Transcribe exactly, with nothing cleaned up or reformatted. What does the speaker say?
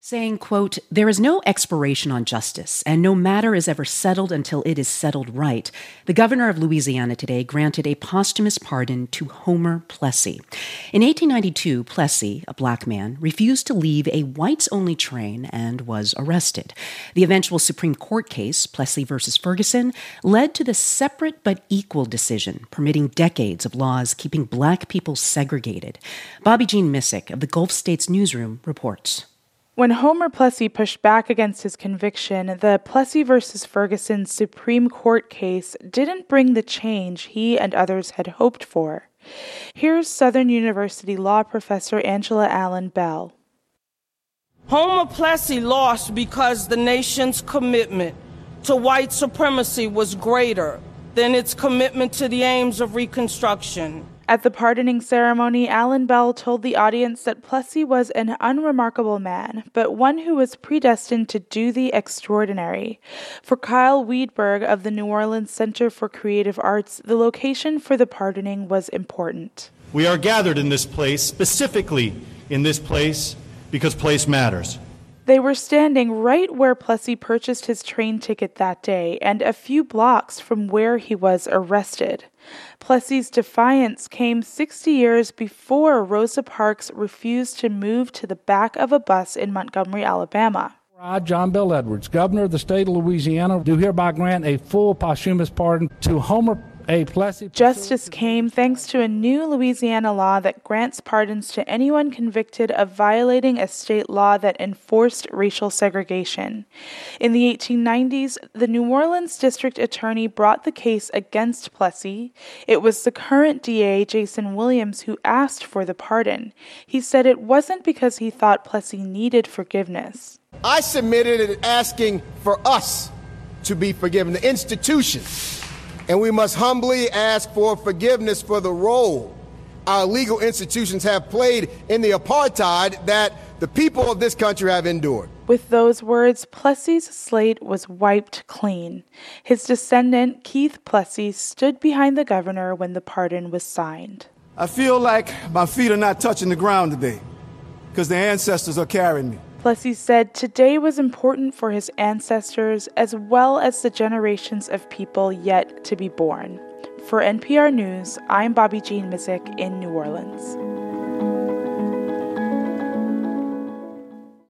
saying, quote, "There is no expiration on justice, and no matter is ever settled until it is settled right." The governor of Louisiana today granted a posthumous pardon to Homer Plessy. In eighteen ninety-two, Plessy, a black man, refused to leave a whites-only train and was arrested. The eventual Supreme Court case, Plessy versus Ferguson, led to the separate but equal decision, permitting decades of laws keeping black people segregated. Bobby Jean Missick of the Gulf States Newsroom reports. When Homer Plessy pushed back against his conviction, the Plessy versus Ferguson Supreme Court case didn't bring the change he and others had hoped for. Here's Southern University law professor Angela Allen Bell. Homer Plessy lost because the nation's commitment to white supremacy was greater than its commitment to the aims of Reconstruction. At the pardoning ceremony, Allen Bell told the audience that Plessy was an unremarkable man, but one who was predestined to do the extraordinary. For Kyle Wiedberg of the New Orleans Center for Creative Arts, the location for the pardoning was important. We are gathered in this place, specifically in this place, because place matters. They were standing right where Plessy purchased his train ticket that day and a few blocks from where he was arrested. Plessy's defiance came sixty years before Rosa Parks refused to move to the back of a bus in Montgomery, Alabama. I, John Bel Edwards, Governor of the state of Louisiana, do hereby grant a full posthumous pardon to Homer A. Plessy. Justice came thanks to a new Louisiana law that grants pardons to anyone convicted of violating a state law that enforced racial segregation. In the eighteen nineties, the New Orleans district attorney brought the case against Plessy. It was the current D A, Jason Williams, who asked for the pardon. He said it wasn't because he thought Plessy needed forgiveness. I submitted it asking for us to be forgiven, the institution. And we must humbly ask for forgiveness for the role our legal institutions have played in the apartheid that the people of this country have endured. With those words, Plessy's slate was wiped clean. His descendant, Keith Plessy, stood behind the governor when the pardon was signed. I feel like my feet are not touching the ground today because the ancestors are carrying me. Plessy said today was important for his ancestors as well as the generations of people yet to be born. For N P R News, I'm Bobby Jean Missick in New Orleans.